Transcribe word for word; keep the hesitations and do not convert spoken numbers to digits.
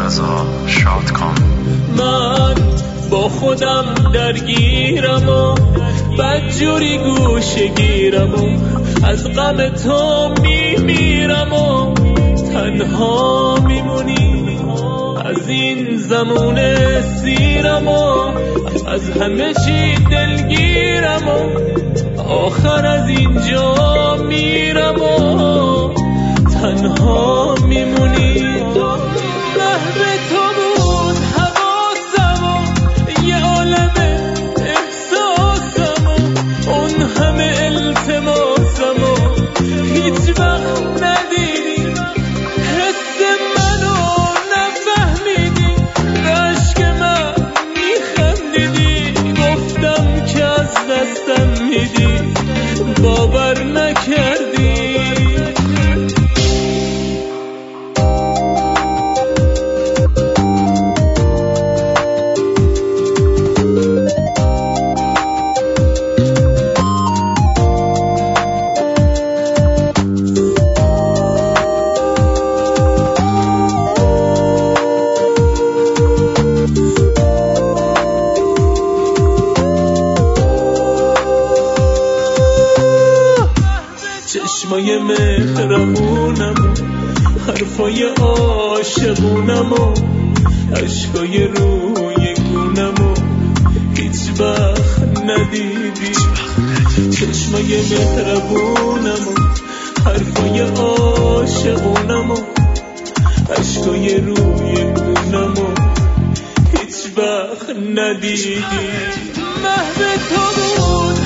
رضا شاد کن. من با خودم درگیرم و بدجوری گوشه گیرم و از غم تو میمیرم و تنها میمونی. از این زمان سیرم و از همه چی دلگیرم و آخر از اینجا میرم و تنها میمونی. محو تو بود حواسم و یه عالم احساسم و اون همه التماسم و هیچ وقت ندیدی حس منو نفهمیدی. به عشق من میخندیدی گفتم که از دستم میدی باور نکردی. چشمای مهربونم و حرفای عاشقونم و عشقای روی گونم و هیچ وقت ندیدی. چشمای مهربونم و حرفای عاشقونم و عشقای روی گونم و هیچ وقت ندیدی. محو تو بود